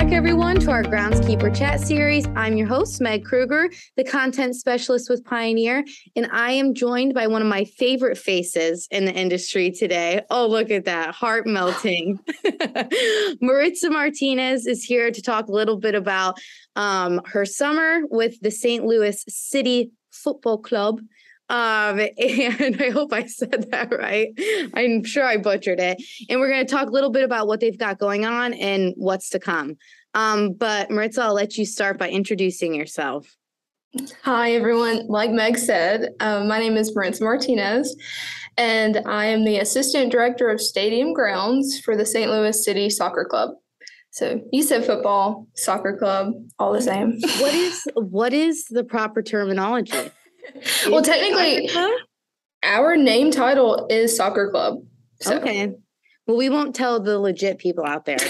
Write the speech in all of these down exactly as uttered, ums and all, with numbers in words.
back, everyone, to our Groundskeeper Chat series. I'm your host, Meg Kruger, the content specialist with Pioneer, and I am joined by one of my favorite faces in the industry today. Oh, look at that, heart melting. Maritza Martinez is here to talk a little bit about um, her summer with the Saint Louis City Football Club. Um, and I hope I said that right. I'm sure I butchered it. And we're going to talk a little bit about what they've got going on and what's to come. Um, but Maritza, I'll let you start by introducing yourself. Hi, everyone. Like Meg said, um, my name is Maritza Martinez, and I am the Assistant Director of Stadium Grounds for the Saint Louis City Soccer Club. So you said football, soccer club, all the same. What is what is the proper terminology? Well, technically, our name title is Soccer Club. So. Okay. Well, we won't tell the legit people out there.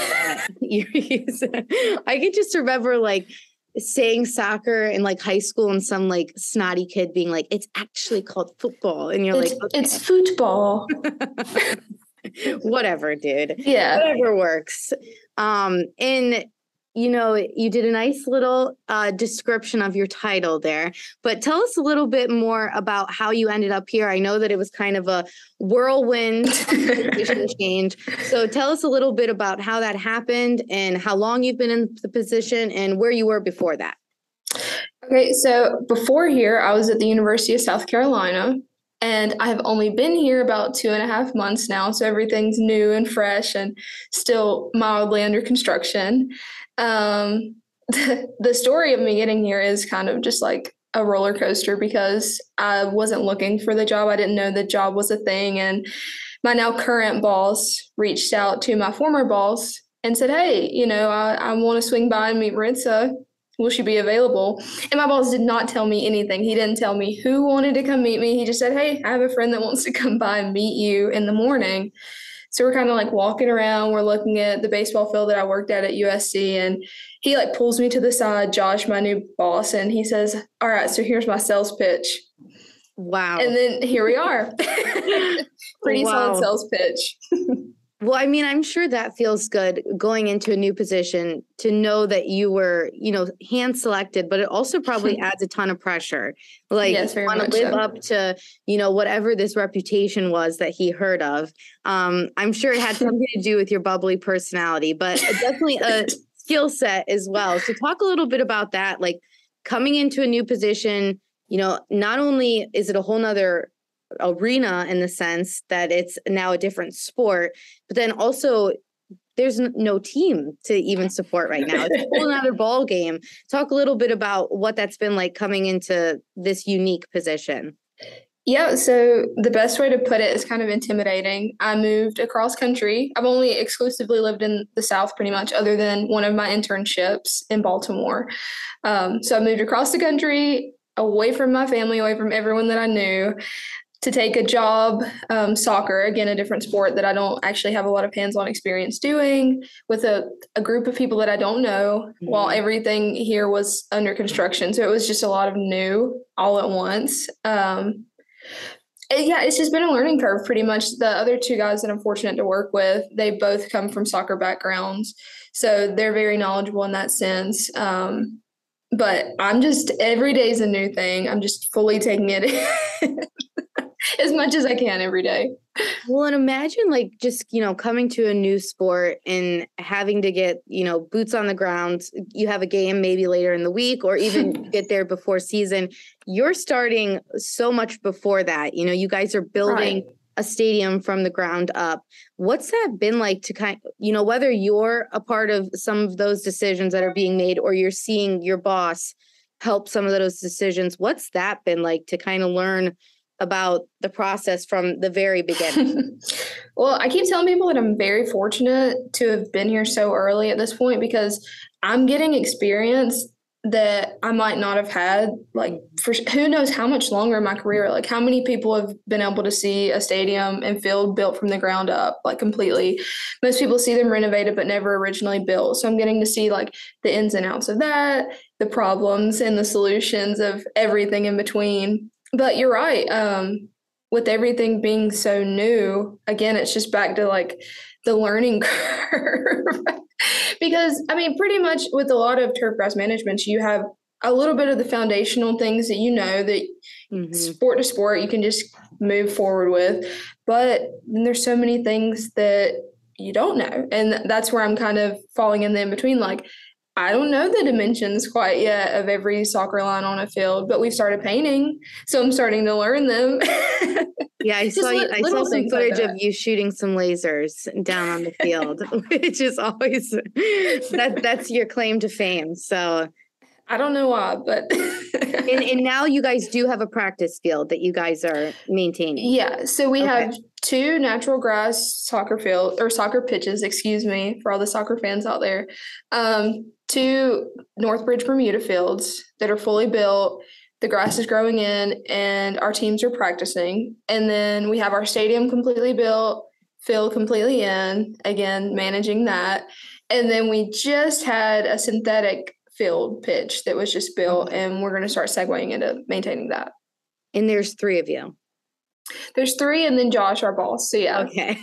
I can just remember like saying soccer in like high school and some like snotty kid being like, it's actually called football. And you're it's, like, okay. It's football. Whatever, dude. Yeah. Whatever works. Um, and you know, you did a nice little uh, description of your title there, but tell us a little bit more about how you ended up here. I know that it was kind of a whirlwind change. So tell us a little bit about how that happened and how long you've been in the position and where you were before that. Okay, so before here, I was at the University of South Carolina, and I have only been here about two and a half months now. So everything's new and fresh and still mildly under construction. Um, the, the story of me getting here is kind of just like a roller coaster because I wasn't looking for the job. I didn't know the job was a thing. And my now current boss reached out to my former boss and said, hey, you know, I, I want to swing by and meet Maritza. Will she be available? And my boss did not tell me anything. He didn't tell me who wanted to come meet me. He just said, hey, I have a friend that wants to come by and meet you in the morning. So we're kind of like walking around. We're looking at the baseball field that I worked at at U S C. And he like pulls me to the side, Josh, my new boss, and he says, all right, so here's my sales pitch. Wow. And then here we are. Pretty wow. solid sales pitch. Well, I mean, I'm sure that feels good going into a new position to know that you were, you know, hand selected, but it also probably adds a ton of pressure. Like yes, you want to live so. up to, you know, whatever this reputation was that he heard of. Um, I'm sure it had something to do with your bubbly personality, but definitely a skill set as well. So talk a little bit about that, like coming into a new position, you know, not only is it a whole nother arena in the sense that it's now a different sport, but then also there's n- no team to even support right now. It's a whole other ball game. Talk a little bit about what that's been like coming into this unique position. Yeah, so the best way to put it is kind of intimidating. I moved across country. I've only exclusively lived in the South pretty much, other than one of my internships in Baltimore. Um, so I moved across the country, away from my family, away from everyone that I knew, to take a job, um, soccer, again, a different sport that I don't actually have a lot of hands-on experience doing, with a, a group of people that I don't know, mm-hmm. while everything here was under construction. So it was just a lot of new all at once. Um, yeah, it's just been a learning curve pretty much. The other two guys that I'm fortunate to work with, they both come from soccer backgrounds. So they're very knowledgeable in that sense. Um, but I'm just, every day is a new thing. I'm just fully taking it as much as I can every day. Well, and imagine like just, you know, coming to a new sport and having to get, you know, boots on the ground. You have a game maybe later in the week or even get there before season. You're starting so much before that. You know, you guys are building right. a stadium from the ground up. What's that been like to kind of, you know, whether you're a part of some of those decisions that are being made or you're seeing your boss help some of those decisions? What's that been like to kind of learn about the process from the very beginning? Well, I keep telling people that I'm very fortunate to have been here so early at this point because I'm getting experience that I might not have had, like, for who knows how much longer in my career. Like, how many people have been able to see a stadium and field built from the ground up, like, completely. Most people see them renovated but never originally built. So I'm getting to see, like, the ins and outs of that, the problems and the solutions of everything in between. But you're right. Um, with everything being so new, again, it's just back to, like, the learning curve. Because, I mean, pretty much with a lot of turf grass management, you have a little bit of the foundational things that you know that mm-hmm. sport to sport you can just move forward with. But then there's so many things that you don't know. And that's where I'm kind of falling in the in-between. Like, I don't know the dimensions quite yet of every soccer line on a field, but we've started painting, so I'm starting to learn them. Yeah, I saw you, I saw some footage like of you shooting some lasers down on the field, which is always that that's your claim to fame. So I don't know why, but and, and now you guys do have a practice field that you guys are maintaining. Yeah, so we okay. have two natural grass soccer field or soccer pitches, excuse me, for all the soccer fans out there. Um, two Northbridge Bermuda fields that are fully built. The grass is growing in, and our teams are practicing. And then we have our stadium completely built, field completely in, again, managing that. And then we just had a synthetic field pitch that was just built, okay. and we're going to start segueing into maintaining that. And there's three of you. There's three, and then Josh, our boss. So yeah. Okay.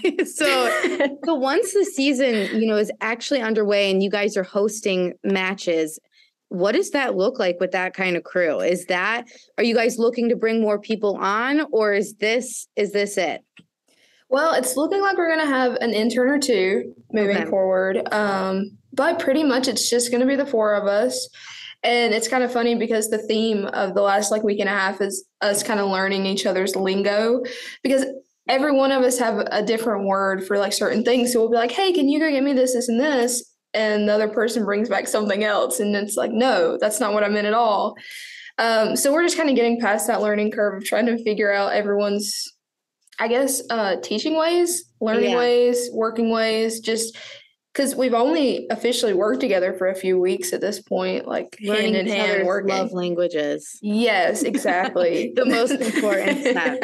So, so once the season, you know, is actually underway and you guys are hosting matches, what does that look like with that kind of crew? Is that, are you guys looking to bring more people on, or is this, is this it? Well, it's looking like we're going to have an intern or two moving okay. forward. Um, but pretty much it's just going to be the four of us. And it's kind of funny because the theme of the last like week and a half is us kind of learning each other's lingo, because every one of us have a different word for like certain things. So we'll be like, hey, can you go get me this, this, and this? And the other person brings back something else. And it's like, no, that's not what I meant at all. Um, so we're just kind of getting past that learning curve of trying to figure out everyone's, I guess, uh, teaching ways, learning yeah. ways, working ways, just because we've only officially worked together for a few weeks at this point, like learning hand in hand working. Love languages. Yes, exactly. The most important step.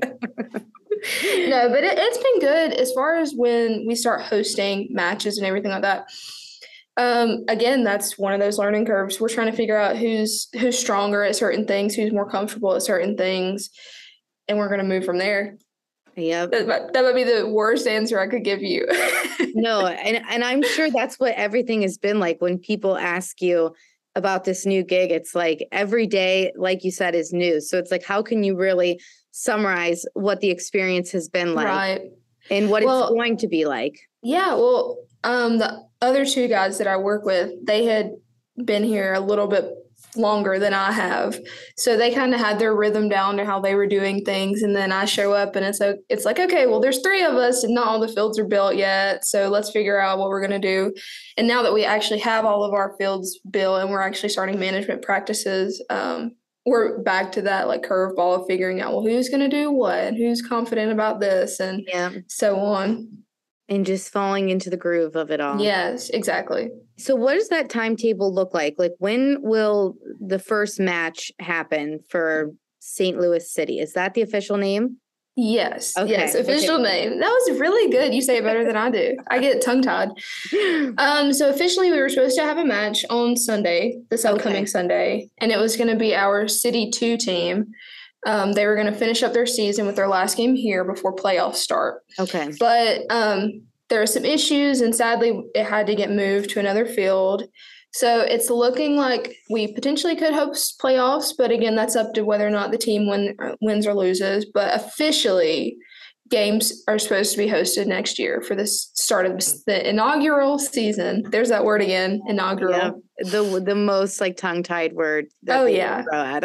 No, but it, it's been good as far as when we start hosting matches and everything like that. Um, again, that's one of those learning curves. We're trying to figure out who's who's stronger at certain things, who's more comfortable at certain things, and we're going to move from there. Yeah, that, that would be the worst answer I could give you. No, and and I'm sure that's what everything has been like when people ask you about this new gig. It's like every day, like you said, is new. So it's like, how can you really summarize what the experience has been like, right. and what well, it's going to be like? Yeah, well, um, the other two guys that I work with, they had been here a little bit longer than I have. So they kind of had their rhythm down to how they were doing things. And then I show up and it's like, it's like, okay, well, there's three of us and not all the fields are built yet. So let's figure out what we're going to do. And now that we actually have all of our fields built and we're actually starting management practices, um, we're back to that like curveball of figuring out, well, who's going to do what and who's confident about this and yeah. so on. And just falling into the groove of it all. Yes, exactly. So what does that timetable look like? Like, when will the first match happen for Saint Louis City? Is that the official name? Yes. Okay. Yes, official okay. name. That was really good. You say it better than I do. I get tongue-tied. Um, so officially we were supposed to have a match on Sunday, this upcoming okay. Sunday, and it was going to be our City two team. Um, they were going to finish up their season with their last game here before playoffs start. Okay. But um, there were some issues, and sadly, it had to get moved to another field. So it's looking like we potentially could host playoffs, but again, that's up to whether or not the team win, wins or loses. But officially, games are supposed to be hosted next year for the start of the inaugural season. There's that word again, inaugural. Yeah, the the most like tongue-tied word. That oh yeah.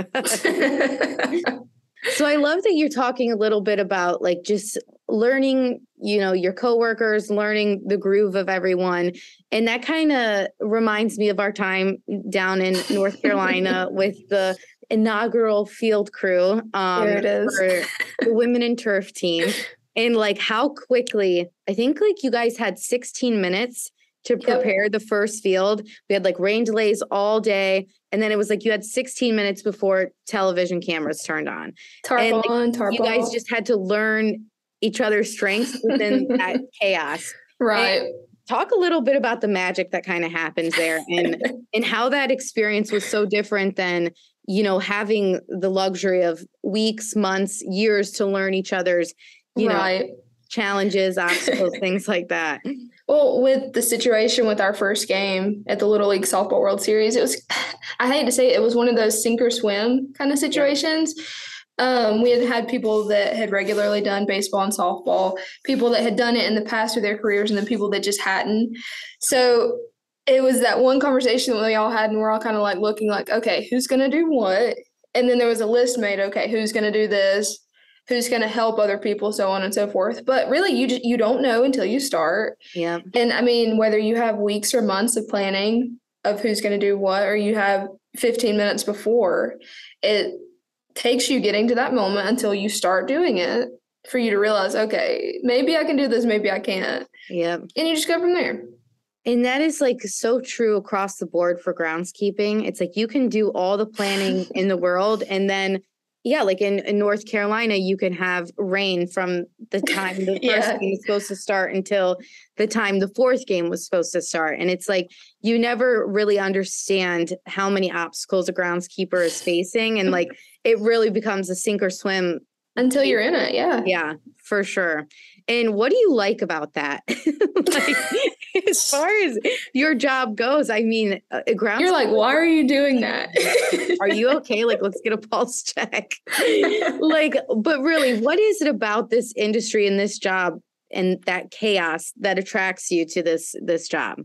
So I love that you're talking a little bit about like just learning, you know, your coworkers, learning the groove of everyone. And that kind of reminds me of our time down in North Carolina with the inaugural field crew um, there it is. for the women in turf team. And like how quickly, I think like you guys had sixteen minutes to prepare yep. the first field. We had like rain delays all day. And then it was like you had sixteen minutes before television cameras turned on. Tarp and on, like, tarp you guys just had to learn each other's strengths within that chaos. Right. And talk a little bit about the magic that kind of happens there and and how that experience was so different than, you know, having the luxury of weeks, months, years to learn each other's, you right. know, challenges, obstacles, things like that. Well, with the situation with our first game at the Little League Softball World Series, it was, I hate to say it, it was one of those sink or swim kind of situations. Yeah. Um, we had had people that had regularly done baseball and softball, people that had done it in the past of their careers, and then people that just hadn't. So it was that one conversation that we all had, and we're all kind of like looking like, okay, who's going to do what? And then there was a list made, okay, who's going to do this? Who's going to help other people, so on and so forth. But really, you just, you don't know until you start. Yeah. And I mean, whether you have weeks or months of planning of who's going to do what, or you have fifteen minutes before, it takes you getting to that moment until you start doing it for you to realize, okay, maybe I can do this, maybe I can't. Yep. And you just go from there. And that is like so true across the board for groundskeeping. It's like you can do all the planning in the world, and then yeah, like in, in North Carolina, you can have rain from the time the first yeah. game is supposed to start until the time the fourth game was supposed to start. And it's like, you never really understand how many obstacles a groundskeeper is facing. And like, it really becomes a sink or swim. Until you're in it, yeah. Yeah, for sure. And what do you like about that? Like, as far as your job goes, I mean, a ground. You're like, why are you doing that? Are you okay? Like, let's get a pulse check. Like, but really, what is it about this industry and this job and that chaos that attracts you to this this job?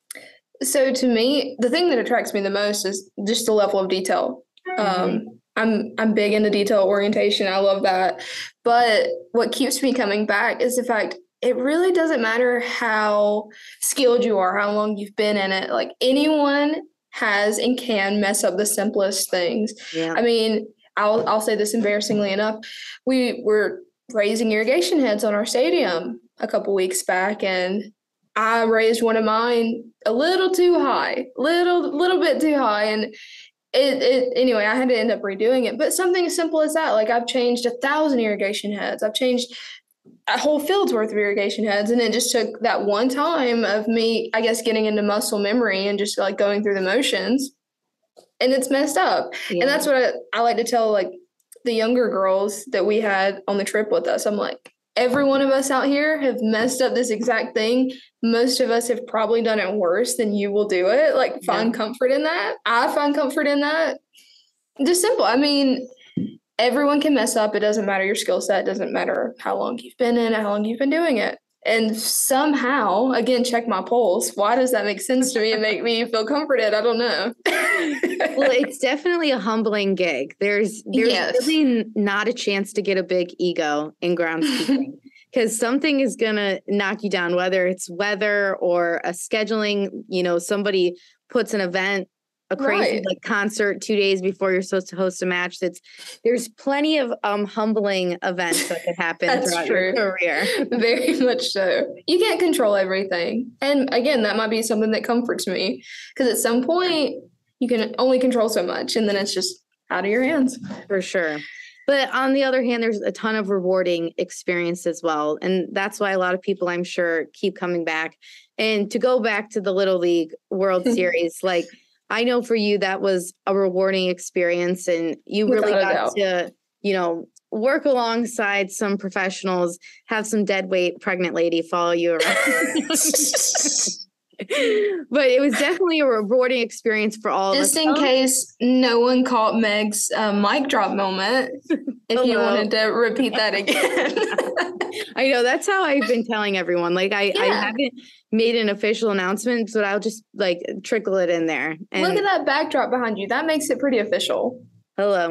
So to me, the thing that attracts me the most is just the level of detail. Mm-hmm. Um, I'm I'm big into detail orientation. I love that. But what keeps me coming back is the fact it really doesn't matter how skilled you are, how long you've been in it. Like, anyone has and can mess up the simplest things. Yeah. I mean, I'll I'll say this embarrassingly enough. We were raising irrigation heads on our stadium a couple weeks back, and I raised one of mine a little too high, little little bit too high, and It, it anyway, I had to end up redoing it. But something as simple as that, like I've changed a thousand irrigation heads. I've changed a whole field's worth of irrigation heads. And it just took that one time of me, I guess, getting into muscle memory and just like going through the motions. And it's messed up. Yeah. And that's what I, I like to tell like the younger girls that we had on the trip with us. I'm like, every one of us out here have messed up this exact thing. Most of us have probably done it worse than you will do it. Like, find yeah. comfort in that. I find comfort in that. Just simple. I mean, everyone can mess up. It doesn't matter your skill set. It doesn't matter how long you've been in it, how long you've been doing it. And somehow, again, check my pulse. Why does that make sense to me and make me feel comforted? I don't know. Well, it's definitely a humbling gig. There's there's yes. really not a chance to get a big ego in groundskeeping because something is going to knock you down, whether it's weather or a scheduling, you know, somebody puts an event, a crazy right. like concert two days before you're supposed to host a match. That's there's plenty of um humbling events that could happen throughout true. your career. Very much so. You can't control everything. And again, that might be something that comforts me because at some point you can only control so much and then it's just out of your hands. For sure. But on the other hand, there's a ton of rewarding experience as well. And that's why a lot of people, I'm sure, keep coming back. And to go back to the Little League World Series, like, I know for you, that was a rewarding experience and you really got to, you know, work alongside some professionals, have some dead weight pregnant lady follow you around. But it was definitely a rewarding experience for all Just of us. Just in case no one caught Meg's uh, mic drop moment, if Hello. you wanted to repeat that again. I know, that's how I've been telling everyone. Like, I, yeah. I haven't made an official announcement, but I'll just like trickle it in there. And look at that backdrop behind you. That makes it pretty official. Hello.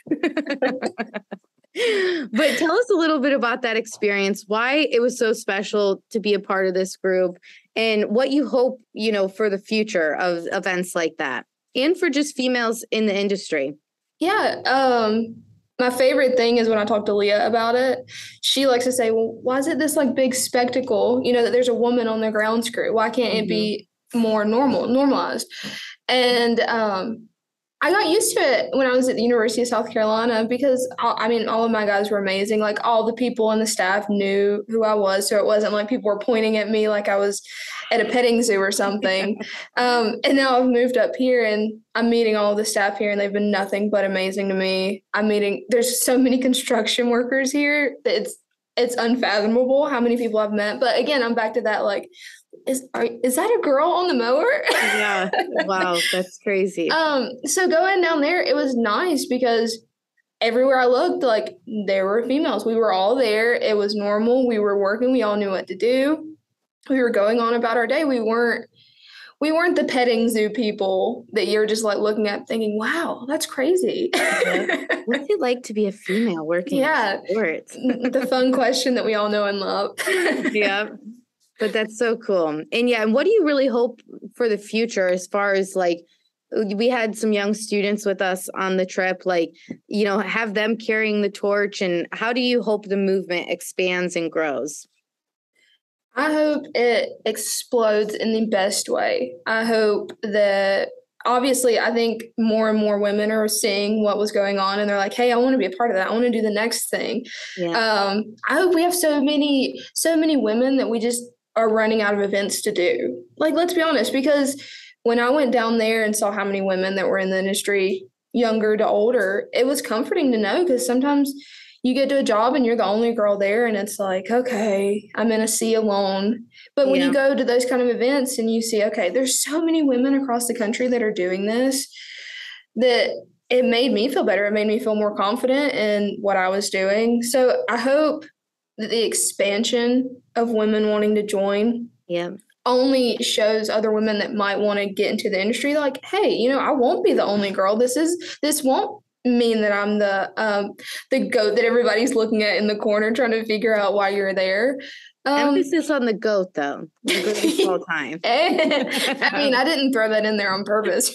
But tell us a little bit about that experience, why it was so special to be a part of this group, and what you hope, you know, for the future of events like that, and for just females in the industry. Yeah. Um, my favorite thing is when I talk to Leah about it, she likes to say, well, why is it this like big spectacle, you know, that there's a woman on the grounds crew? Why can't mm-hmm. it be more normal, normalized? And um, I got used to it when I was at the University of South Carolina because, I mean, all of my guys were amazing. Like, all the people in the staff knew who I was, so it wasn't like people were pointing at me like I was at a petting zoo or something. um, and now I've moved up here, and I'm meeting all of the staff here, and they've been nothing but amazing to me. I'm meeting – there's so many construction workers here that it's it's unfathomable how many people I've met. But again, I'm back to that, like, is are, is that a girl on the mower? Yeah. Wow, that's crazy. Um, so going down there, it was nice because everywhere I looked, like, there were females. We were all there. It was normal. We were working. We all knew what to do. We were going on about our day. We weren't we weren't the petting zoo people that you're just like looking at thinking, wow, that's crazy. Yeah. What's it like to be a female working Yeah. in sports? The fun question that we all know and love. Yeah. But that's so cool. And yeah, and what do you really hope for the future as far as like, we had some young students with us on the trip, like, you know, have them carrying the torch, and how do you hope the movement expands and grows? I hope it explodes in the best way. I hope that, obviously, I think more and more women are seeing what was going on and they're like, hey, I want to be a part of that. I want to do the next thing. Yeah. Um, I hope we have so many, so many women that we just are running out of events to do. Like, let's be honest, because when I went down there and saw how many women that were in the industry, younger to older, it was comforting to know, because sometimes you get to a job and you're the only girl there and it's like, okay, I'm in a sea alone. But when Yeah. you go to those kind of events and you see, okay, there's so many women across the country that are doing this, that it made me feel better. It made me feel more confident in what I was doing. So I hope that the expansion of women wanting to join Yeah. only shows other women that might want to get into the industry, like, hey, you know, I won't be the only girl. This is, this won't mean that I'm the um the goat that everybody's looking at in the corner trying to figure out why you're there. Um, Emphasis on the goat, though. The goat this whole time. I mean, I didn't throw that in there on purpose.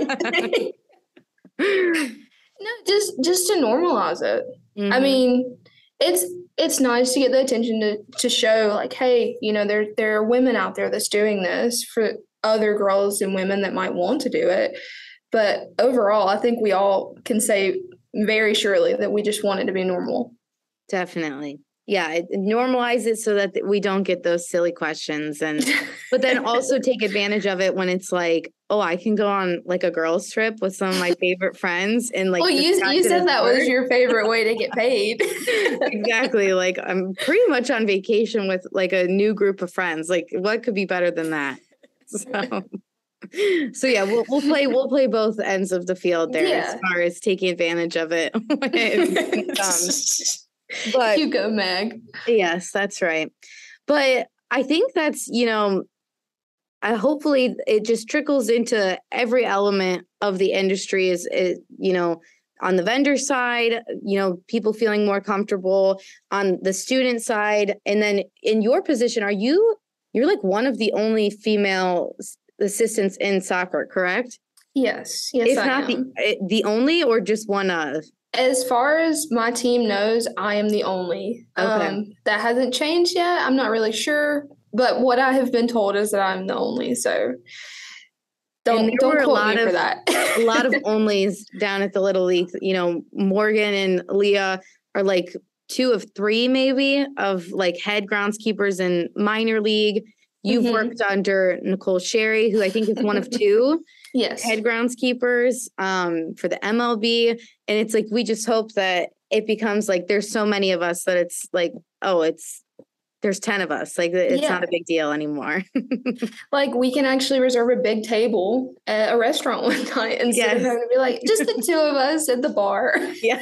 No, just just to normalize it. Mm-hmm. I mean, it's it's nice to get the attention to to show, like, hey, you know, there there are women out there that's doing this for other girls and women that might want to do it. But overall, I think we all can say very surely that we just want it to be normal. Definitely. Yeah, it normalize it so that we don't get those silly questions, and but then also take advantage of it when it's like, oh, I can go on like a girls' trip with some of my favorite friends, and like, well, you you said that was your favorite way to get paid. Exactly. Like, I'm pretty much on vacation with like a new group of friends. Like, what could be better than that? So. So yeah, we'll we'll play we'll play both ends of the field there, yeah, as far as taking advantage of it when it comes. But you go, Meg. Yes, that's right. But I think that's, you know, I hopefully it just trickles into every element of the industry, is, is you know, on the vendor side, you know, people feeling more comfortable, on the student side, and then in your position, are you you're like one of the only female assistants in soccer, correct? Yes. Yes, if I not am. the the only, or just one of? As far as my team knows, I am the only. Okay. Um, that hasn't changed yet. I'm not really sure, but what I have been told is that I'm the only. So don't don't quote me for that. A lot of onlys down at the Little League. You know, Morgan and Leah are like two of three, maybe, of like head groundskeepers in minor league. You've mm-hmm. worked under Nicole Sherry, who I think is one of two yes. head groundskeepers um, for the M L B. And it's like, we just hope that it becomes like, there's so many of us that it's like, oh, it's, there's ten of us. Like, it's yeah. not a big deal anymore. Like, we can actually reserve a big table at a restaurant one night instead yes. of having to be like, just the two of us at the bar. Yeah.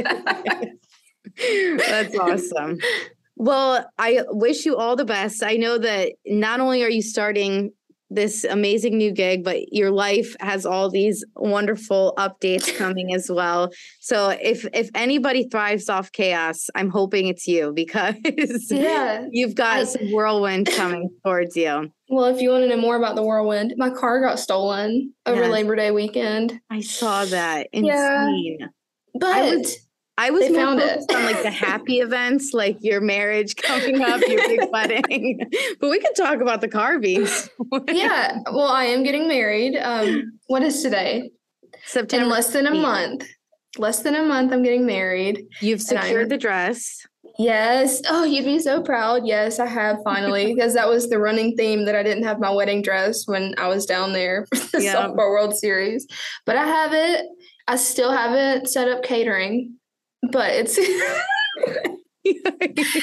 That's awesome. Well, I wish you all the best. I know that not only are you starting this amazing new gig, but your life has all these wonderful updates coming as well. So if if anybody thrives off chaos, I'm hoping it's you, because yeah, you've got I, some whirlwind coming towards you. Well, if you want to know more about the whirlwind, my car got stolen over yes. Labor Day weekend. I saw that. Insane. Yeah, but I was, I was they more found focused it. on like the happy events, like your marriage coming up, your big wedding. But we could talk about the carvings. Yeah. Well, I am getting married. Um, what is today? September. In less than a month. Less than a month, I'm getting married. You've secured the dress. Yes. Oh, you'd be so proud. Yes, I have finally, because that was the running theme, that I didn't have my wedding dress when I was down there for the yeah. Softball World Series. But I have it. I still haven't set up catering. But it's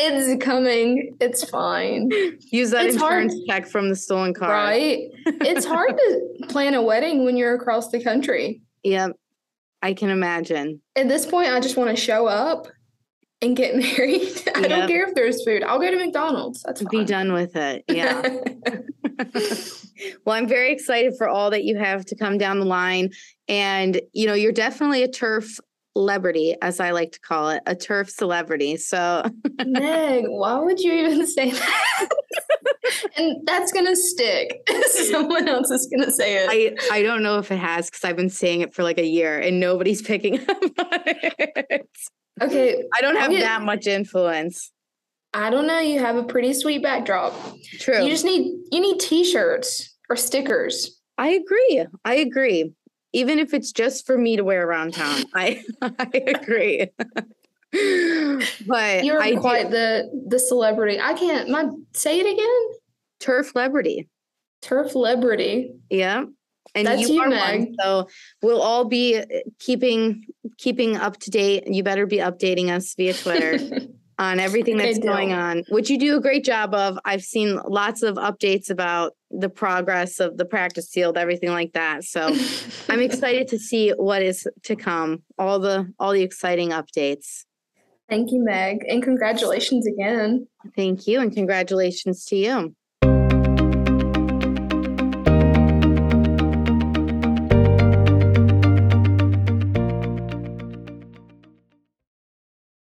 It's coming. It's fine. Use that It's insurance hard, check from the stolen car. right? It's hard to plan a wedding when you're across the country. Yep. I can imagine. At this point, I just want to show up and get married. I Yep. don't care if there's food. I'll go to McDonald's. That's fine. Be done with it. Yeah. Well, I'm very excited for all that you have to come down the line. And, you know, you're definitely a turf celebrity, as I like to call it, a turf celebrity. So, Meg, why would you even say that? And that's going to stick. Someone else is going to say it. I, I don't know if it has because I've been saying it for like a year and nobody's picking up on it. Okay. I don't I'll have get- that much influence. I don't know. You have a pretty sweet backdrop. True. You just need you need t-shirts or stickers. I agree. I agree. Even if it's just for me to wear around town. I I agree. But You're I quite do, the the celebrity. I can't my say it again. turf celebrity. Turf celebrity. Yeah. And That's you you, are Meg. one. So we'll all be keeping keeping up to date. You better be updating us via Twitter on everything I that's going don't. on, which you do a great job of. I've seen lots of updates about the progress of the practice field, everything like that. So I'm excited to see what is to come, all the all the exciting updates. Thank you, Meg, and congratulations again. Thank you, and congratulations to you.